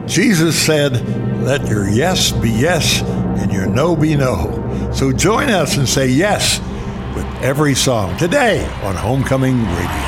Jesus said, let your yes be yes and your no be no. So join us and say yes with every song today on Homecoming Radio.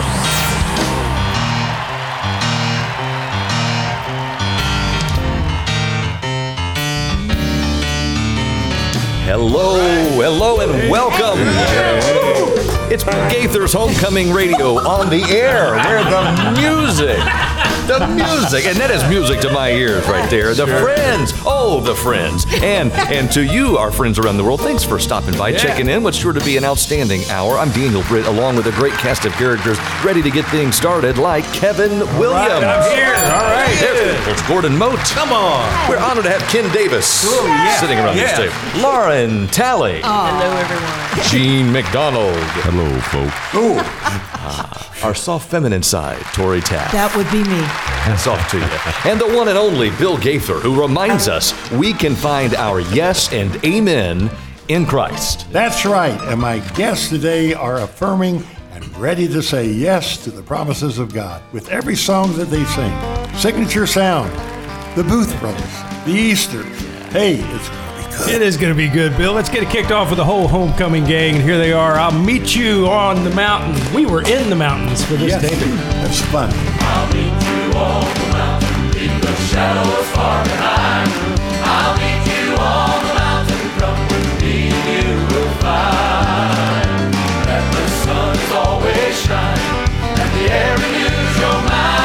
Hello, and welcome. It's Bill Gaither's Homecoming Radio on the air, where the music, and that is music to my ears right there. The friends, the friends. And to you, our friends around the world, thanks for stopping by, checking in. What's sure to be an outstanding hour. I'm Daniel Britt, along with a great cast of characters ready to get things started, like Kevin Williams. Right, I'm here. All right. There's Gordon Moat. Come on. We're honored to have Ken Davis sitting around this table. Lauren Talley. Hello, everyone. Gene McDonald. Hello, folks. Our soft feminine side, Tori Taft. That would be me. Hats off to you. And the one and only Bill Gaither, who reminds us we can find our yes and amen in Christ. That's right. And my guests today are affirming and ready to say yes to the promises of God with every song that they sing. Signature Sound, the Booth Brothers, the Easters. Hey, it's going to be good. It is going to be good, Bill. Let's get it kicked off with the whole Homecoming gang. And here they are. I'll meet you on the mountain. We were in the mountains for this taping. That's fun. I'll meet you on the mountain, leave the shadows far behind. I'll meet you on the mountain, come with me and you will find that the sun is always shining and the air renews your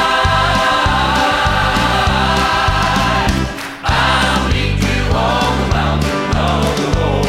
mind. I'll meet you on the mountain of the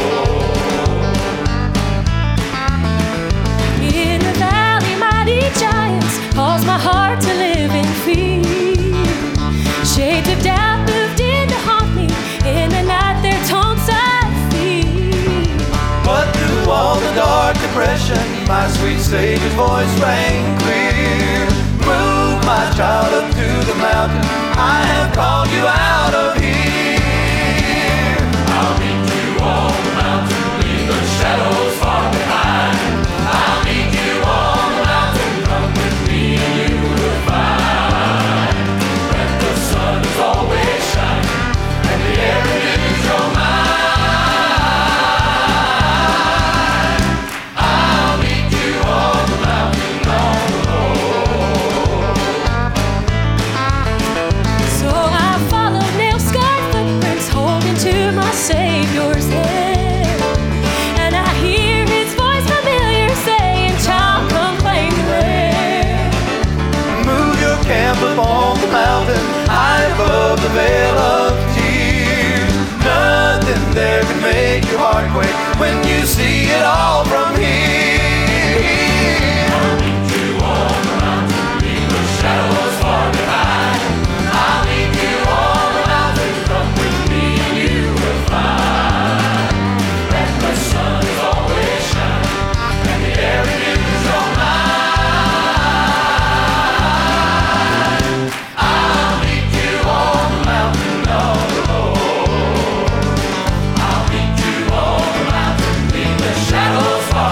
Lord. In the valley, mighty giants cause my heart to live in fear. Shades of doubt moved in to haunt me. In the night, their taunts I fear. But through all the dark depression, my sweet Savior's voice rang clear. Move, my child, up to the mountain. I have called you out of here. I'll meet you on the mountain, leave the shadows far behind. I'll meet you on the mountain, come with me and you will find that the sun is always shining and the air renews your mind. I'll meet you on the mountain of the Lord. So I followed nail-scarred footprints, holding to my Savior's hand. And I hear his voice familiar saying, child, come claim the land. Move your camp upon the mountain, high above the veil of tears. Nothing there can make your heart quake when you see it all from here. I'll meet you on the mountain, leave the shadows far behind. I'll meet you on the mountain, come with me and you will find that the sun is always shining and the air renews your mind. I'll meet you on the mountain of the Lord. I'll meet you on the mountain, leave the shadows far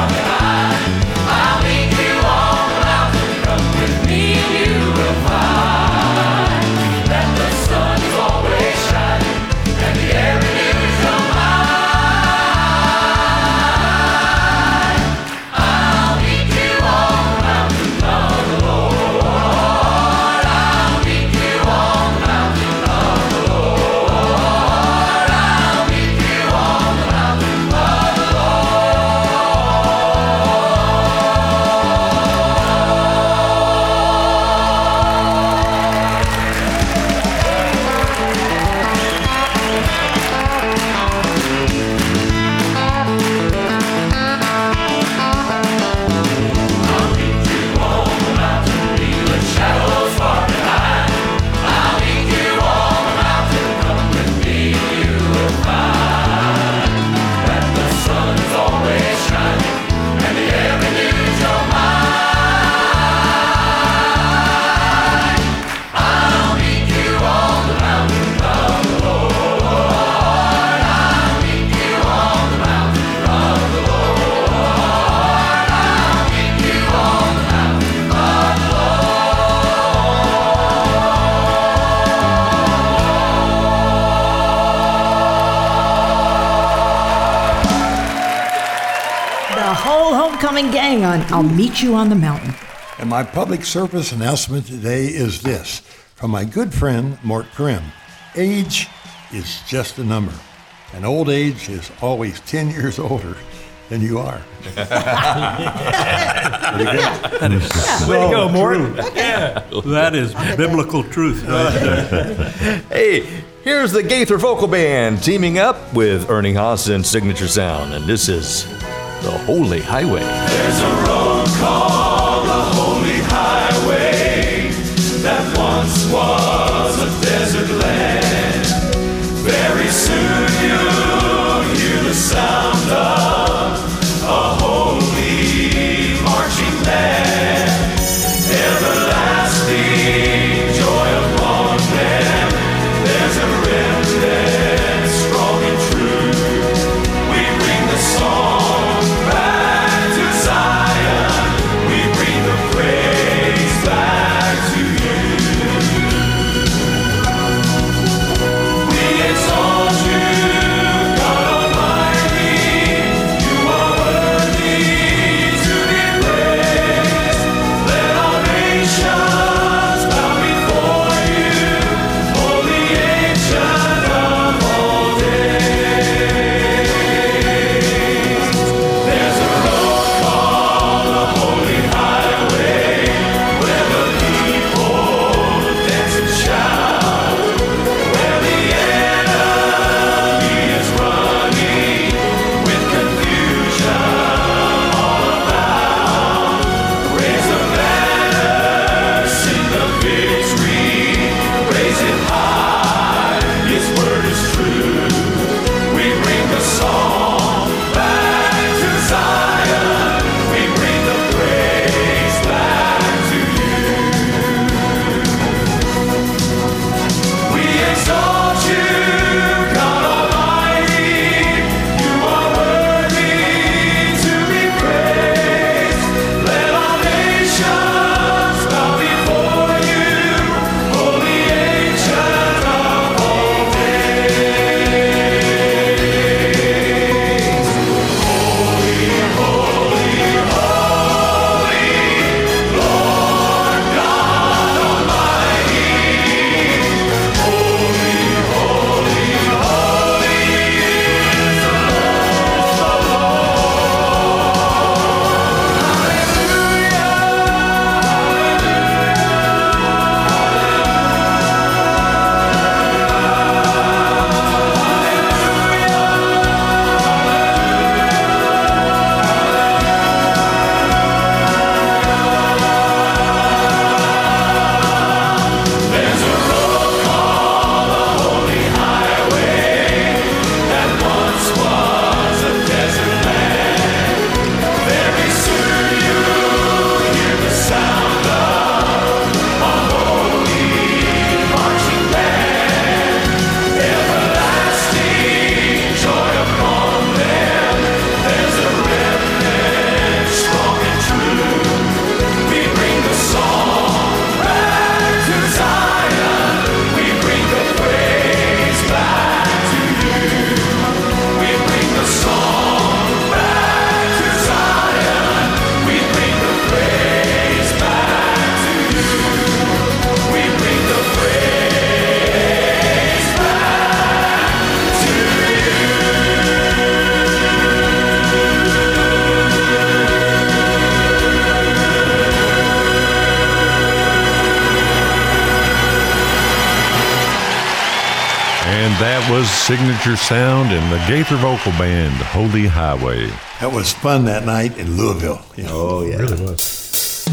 Homecoming Gang on I'll Meet You on the Mountain. And my public service announcement today is this, from my good friend, Mort Grimm. Age is just a number, and old age is always 10 years older than you are. Way to go, Mort. That is biblical truth right there. Hey, here's the Gaither Vocal Band teaming up with Ernie Haas and Signature Sound, and this is The Holy Highway. There's a road called the Holy Highway that once was a desert land. Very soon you'll hear the sound of a holy marching band. Everlasting joy upon them. There's a remnant strong and true. We bring the song back to Zion. We bring the praise back to you. We exalt you, God Almighty. You are worthy to be praised. Let all nations bow before you, holy ancient of all days. There's a road called the Holy Highway where the people dance and shout, where the enemy is running with confusion all about. Raise a banner, sing the victory, raise it high, His word is true. We bring the song back to Zion, we bring the praise back to you. We exalt you, God Almighty. You are worthy to be praised. Let all nations bow before you, holy ancient of all days. Holy, holy, holy, Lord God Almighty. Holy, holy, holy is the There's a road called the Holy Highway that once was a desert land. Very soon you'll hear the sound of a holy marching band. Everlasting joy upon them. There's a remnant strong and true. We bring the song back to Zion. We bring the praise back to you. We bring the song back to Zion. We bring the praise back to you. We bring the praise back to And that was Signature Sound and the Gaither Vocal Band, Holy Highway. That was fun that night in Louisville. You know. Oh, yeah. Really was.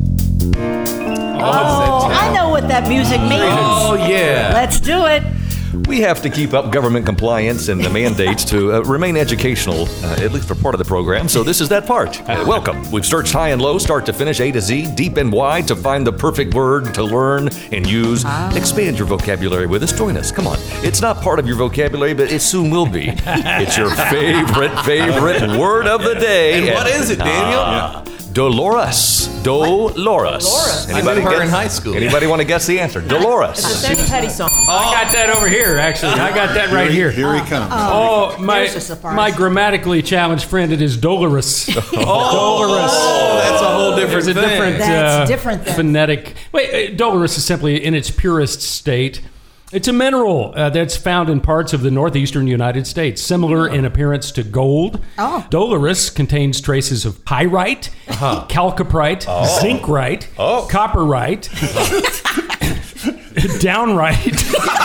Oh, I know what that music means. Oh, yeah. Let's do it. We have to keep up government compliance and the mandates to remain educational, at least for part of the program, so this is that part. Welcome. We've searched high and low, start to finish, A to Z, deep and wide, to find the perfect word to learn and use. Expand your vocabulary with us. Join us. Come on. It's not part of your vocabulary, but it soon will be. It's your favorite word of the day. And what is it, Daniel? Dolores. Dolores. I knew her in high school. Anybody want to guess the answer? Dolores. It's a Seth Petty song. I got that over here, actually. I got that right here. Here he comes. Oh, There's a surprise. my grammatically challenged friend, it is Dolores. Dolores. Oh, that's a whole different It's a thing. different, That's different than- phonetic. Wait, Dolores is simply, in its purest state, it's a mineral that's found in parts of the northeastern United States, similar in appearance to gold. Oh. Dolores contains traces of pyrite, chalcopyrite, zincrite, copperite, downright,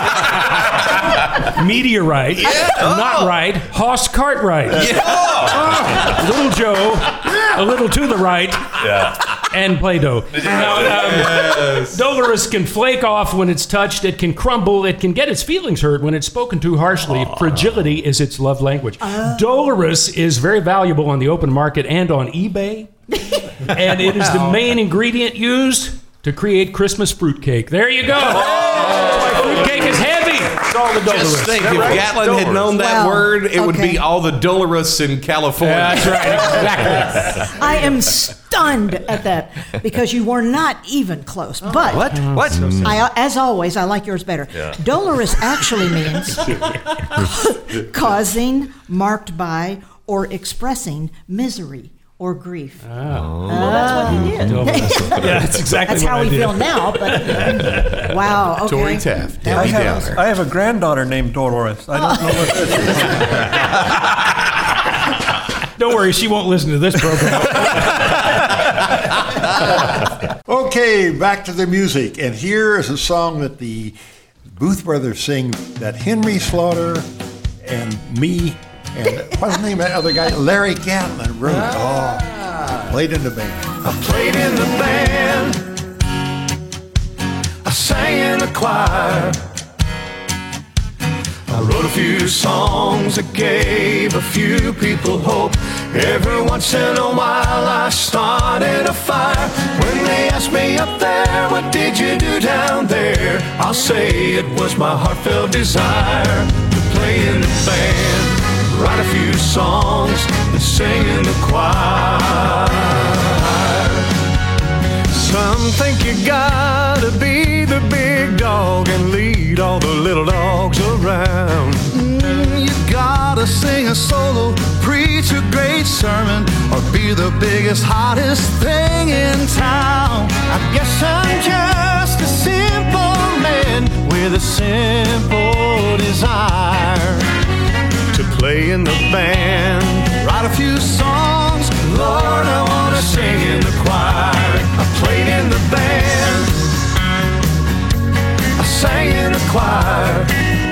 meteorite, notrite, Hoss Cartwright, Little Joe, a little to the right, and Play-Doh. Now, Dolores can flake off when it's touched. It can crumble. It can get its feelings hurt when it's spoken to harshly. Fragility is its love language. Dolores is very valuable on the open market and on eBay. And it is the main ingredient used to create Christmas fruitcake. There you go. That's why fruitcake is heavy. It's all the Dolores. Just think, if Gatlin had known that Wow. word, it would Okay. be all the Dolores in California. That's right. Exactly. I am stunned at that because you were not even close. But What? as always, I like yours better. Dolorous actually means causing, marked by, or expressing misery or grief. That's what he did. Yeah, that's exactly That's what how I we did. feel now. But wow, okay. Tory Taft, That Debbie was Downer. I have a granddaughter named Dolores. I don't know what this is. Don't worry, she won't listen to this program. Okay, back to the music. And here is a song that the Booth Brothers sing that Henry Slaughter and me and what's the name of that other guy? Larry Gatlin wrote. Played in the band. I played in the band, I sang in the choir, I wrote a few songs that gave a few people hope. Every once in a while I started a fire. When they ask me up there, what did you do down there? I'll say it was my heartfelt desire to play in the band, write a few songs and sing in the choir. Some think you gotta be the big dog and lead all the little dogs around. You gotta sing a solo, preach a great sermon, or be the biggest, hottest thing in town. I guess I'm just a simple man with a simple desire to play in the band, write a few songs. Lord, I wanna sing in the choir. I played in the band, I sang in the choir,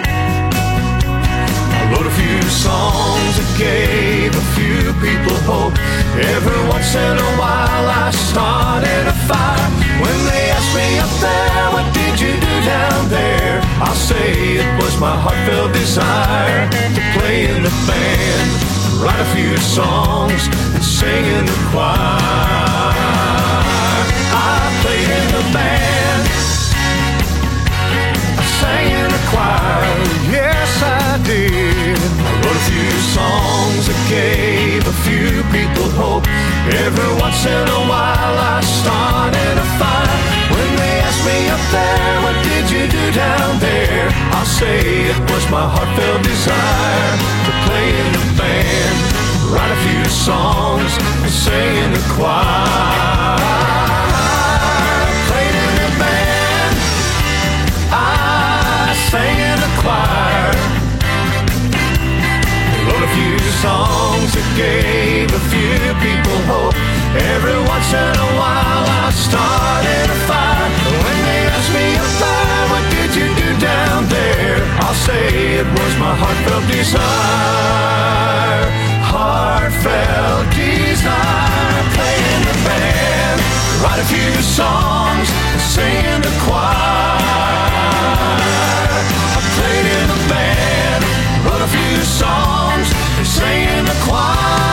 I wrote a few songs that gave a few people hope. Every once in a while I started a fire. When they ask me up there, what did you do down there? I'll say it was my heartfelt desire to play in the band, write a few songs and sing in the choir. I played in the band, I sang in the choir, yes I did. I wrote a few songs that gave a few people hope. Every once in a while I started a fire. When they ask me up there, what did you do down there? I'll say it was my heartfelt desire to play in the band, write a few songs and sing in the choir. Played in the band, I sang in the choir, wrote a few songs that gave a few people hope. Every once in a while I started a fire. When they ask me up there, what did you do down there? I'll say it was my heartfelt desire. Heartfelt desire. Play in the band, write a few songs, sing in the choir. I played in the band, wrote a few songs, sang in the choir.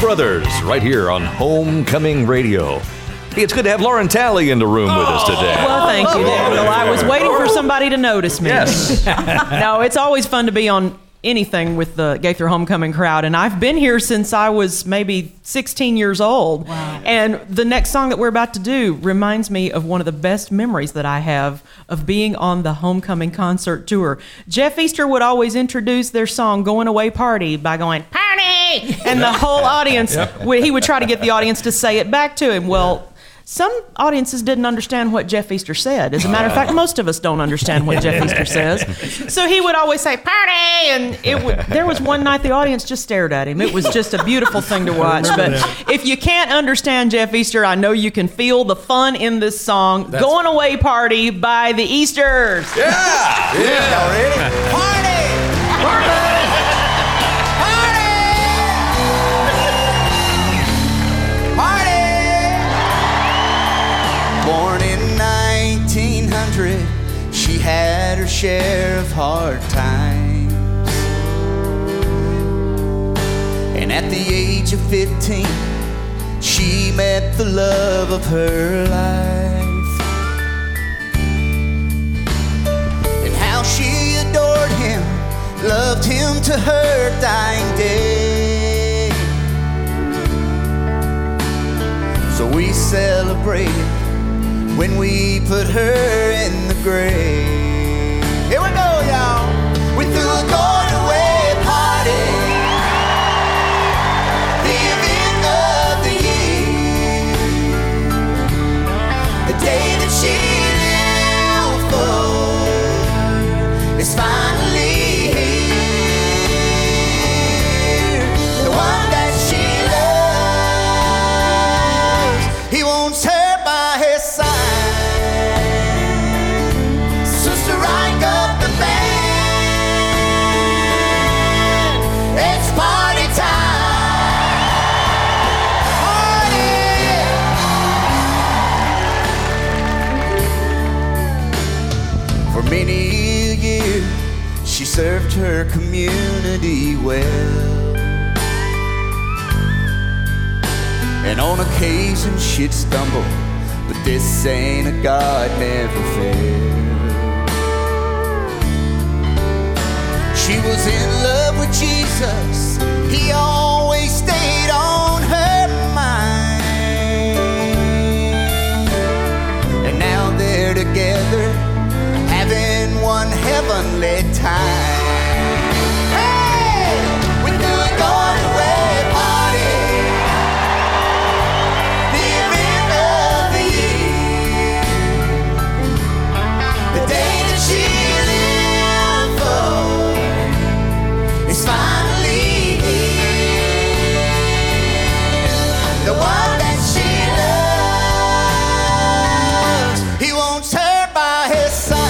Brothers, right here on Homecoming Radio. Hey, it's good to have Lauren Talley in the room with us today. Well, thank you, Daniel. I was waiting for somebody to notice me. Yes. No, it's always fun to be on anything with the Gaither Homecoming crowd, and I've been here since I was maybe 16 years old. Wow. And the next song that we're about to do reminds me of one of the best memories that I have of being on the Homecoming concert tour. Jeff Easter would always introduce their song "Going Away Party" by going "Party," and the whole audience he would try to get the audience to say it back to him. Well, some audiences didn't understand what Jeff Easter said. As a matter of fact, most of us don't understand what Jeff Easter says. So he would always say, "Party!" And there was one night the audience just stared at him. It was just a beautiful thing to watch. But if you can't understand Jeff Easter, I know you can feel the fun in this song, "Going Away Party" by the Easters. Y'all ready? Party! Party! Born in 1900, she had her share of hard times. And at the age of 15, she met the love of her life. And how she adored him, loved him to her dying day. So we celebrated when we put her in the grave. Here we go, y'all. We threw a going away party, the event of the year, the day that she lived for is finally here. The one that she loves, he wants her by his side. Many a year she served her community well, and on occasion she'd stumble, but this saint of God never failed. She was in love with Jesus, he always stayed on her mind, and now they're together having one heavenly time. Hey, we threw a going away party, the event of the year, the day that she lived for is finally here. The one that she loves, he wants her by his side.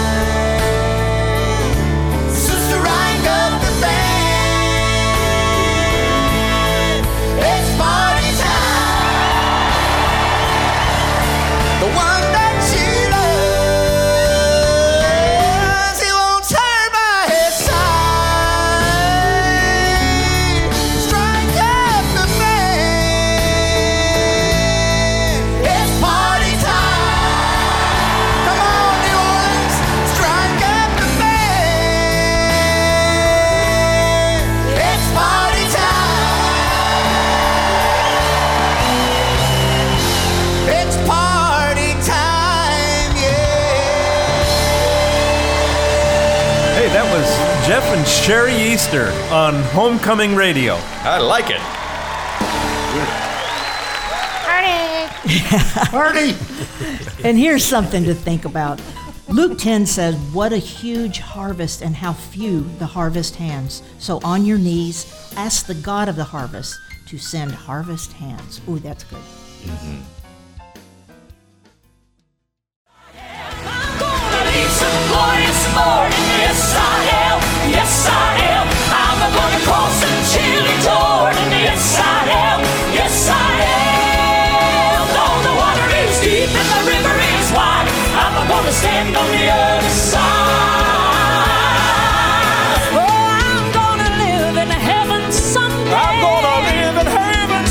Jeff and Sherry Easter on Homecoming Radio. I like it. Party! And here's something to think about. Luke 10 says, "What a huge harvest and how few the harvest hands. So on your knees, ask the God of the harvest to send harvest hands." Ooh, that's good. I'm gonna leave some glorious morning. Yes, I am. Yes, I am. I'm gonna cross some chilly Jordan. Yes, I am. Yes, I am. Though the water is deep and the river is wide, I'm gonna stand on the other side. Oh, I'm gonna live in heaven someday. I'm gonna live in heaven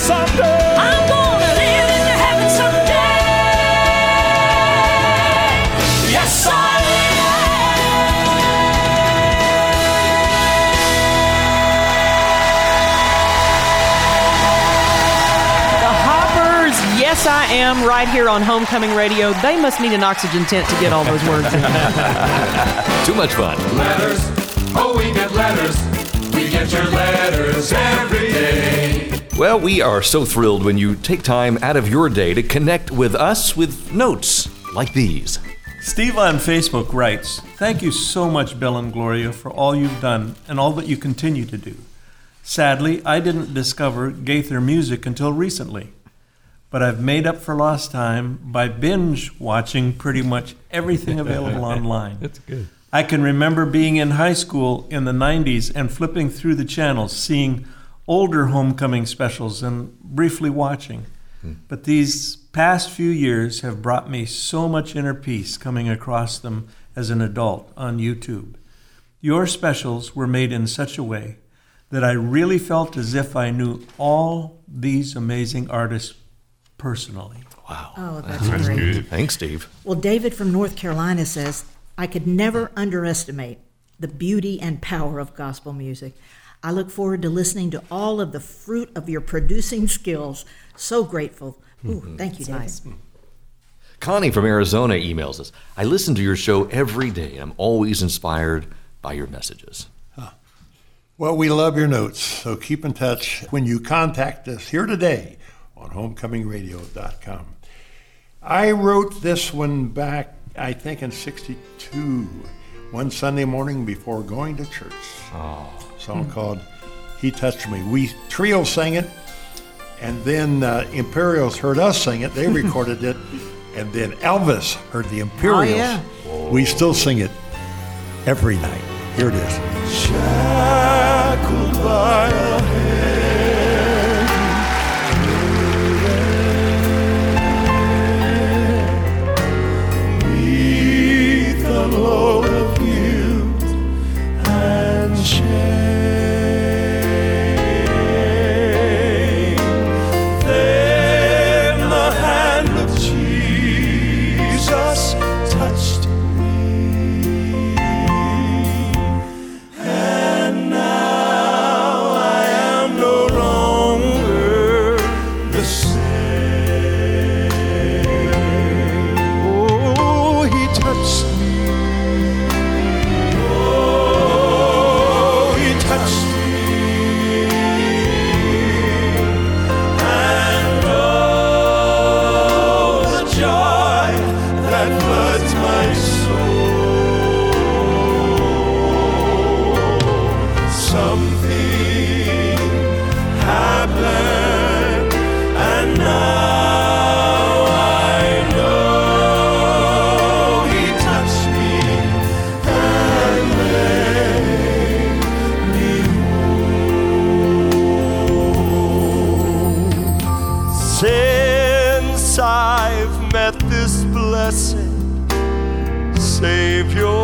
Yes, I am, right here on Homecoming Radio. They must need an oxygen tent to get all those words in. Too much fun. Letters, oh, we get letters. We get your letters every day. Well, we are so thrilled when you take time out of your day to connect with us with notes like these. Steve on Facebook writes, "Thank you so much, Bill and Gloria, for all you've done and all that you continue to do. Sadly, I didn't discover Gaither music until recently, but I've made up for lost time by binge watching pretty much everything available online. That's good. I can remember being in high school in the 90s and flipping through the channels, seeing older Homecoming specials and briefly watching. But these past few years have brought me so much inner peace coming across them as an adult on YouTube. Your specials were made in such a way that I really felt as if I knew all these amazing artists personally." Wow. Oh, that's great. Thanks, Steve. Well, David from North Carolina says, "I could never underestimate the beauty and power of gospel music. I look forward to listening to all of the fruit of your producing skills. So grateful." Ooh, thank you, David. Nice. Connie from Arizona emails us, "I listen to your show every day. I'm always inspired by your messages." Well, we love your notes, so keep in touch when you contact us here today on homecomingradio.com. I wrote this one back, I think, in '62, one Sunday morning before going to church. A song called "He Touched Me." We trio sang it, and then Imperials heard us sing it. They recorded it, and then Elvis heard the Imperials. yeah. We still sing it every night. Here it is. Shackled by a hand, beneath the load of guilt and shame, then the hand of Jesus touched me. Since I've met this blessed Savior,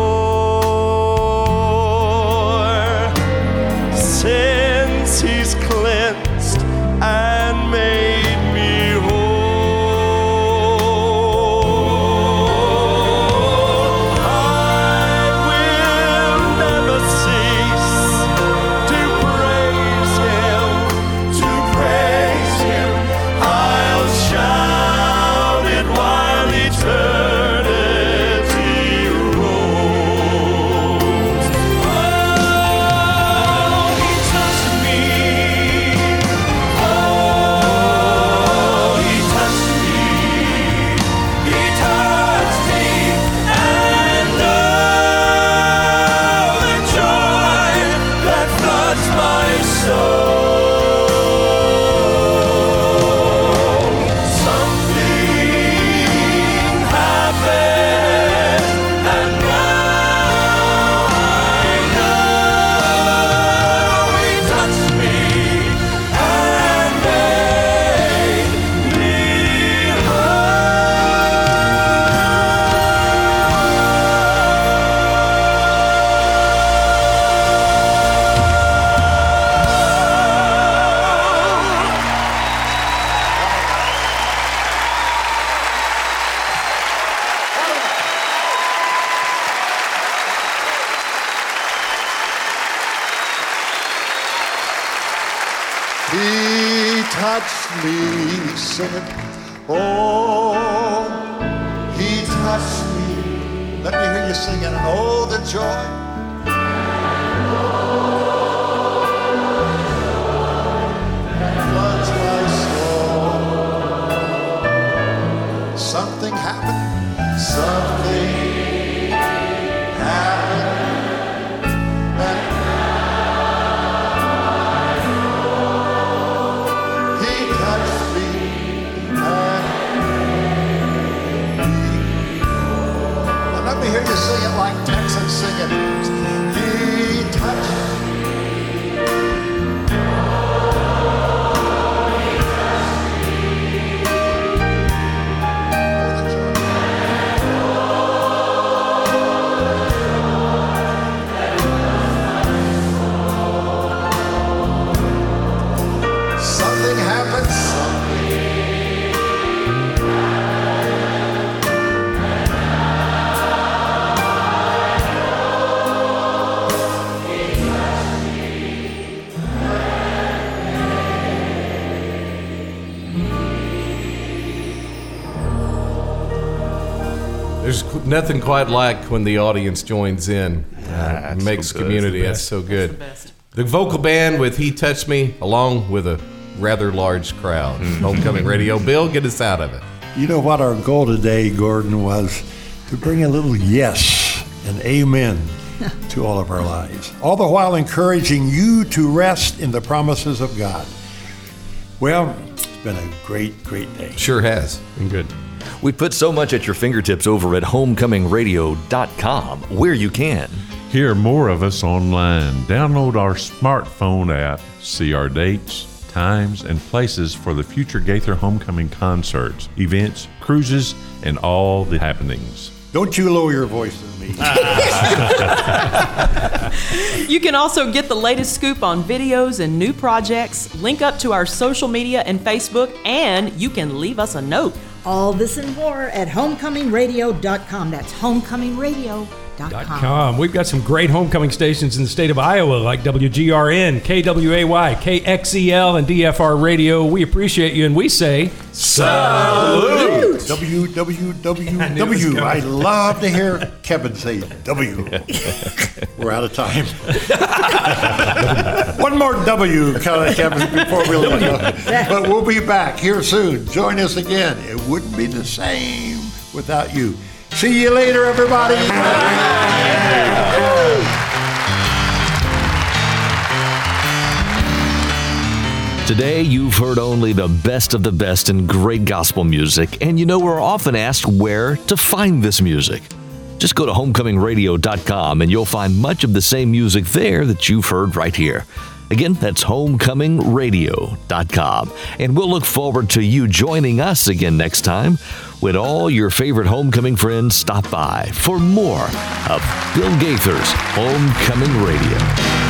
since He's cleansed and made me whole, I will never cease to praise Him, to praise Him. I'll shout it while eternity rolls. Oh, He touched me. Oh, He touched me. He touched me. And oh, the joy that floods my soul. Something happened, and now I know He touched me and made me He touched me, sing it. Oh, he touched me. Let me hear you sing it. And oh, the joy. Floods my soul. Something happened. Something happened. He touched me. And let me hear you sing it like Texans sing it. He touched me. Something happened. There's nothing quite like when the audience joins in. Makes so good. community. That's so good. The vocal band with He Touched Me, along with a rather large crowd. Homecoming Radio. Bill, get us out of it. You know what our goal today, Gordon, was to bring a little yes and amen to all of our lives, all the while encouraging you to rest in the promises of God. Well, it's been a great, great day. Sure has. Been good. We put so much at your fingertips over at homecomingradio.com, where you can Hear more of us online. Download our smartphone app, see our dates, times, and places for the future Gaither Homecoming concerts, events, cruises, and all the happenings. Don't you lower your voice at me. You can also get the latest scoop on videos and new projects, link up to our social media and Facebook, and you can leave us a note. All this and more at homecomingradio.com. That's homecomingradio.com. We've got some great homecoming stations in the state of Iowa, like WGRN, KWAY, KXEL, and DFR Radio. We appreciate you, and we say salute. WWWW. I love to hear Kevin say W. We're out of time. One more W, Kevin, before we leave. But we'll be back here soon. Join us again. It wouldn't be the same without you. See you later, everybody. Today, you've heard only the best of the best in great gospel music, and you know we're often asked where to find this music. Just go to homecomingradio.com and you'll find much of the same music there that you've heard right here. Again, that's homecomingradio.com. And we'll look forward to you joining us again next time when all your favorite homecoming friends stop by for more of Bill Gaither's Homecoming Radio.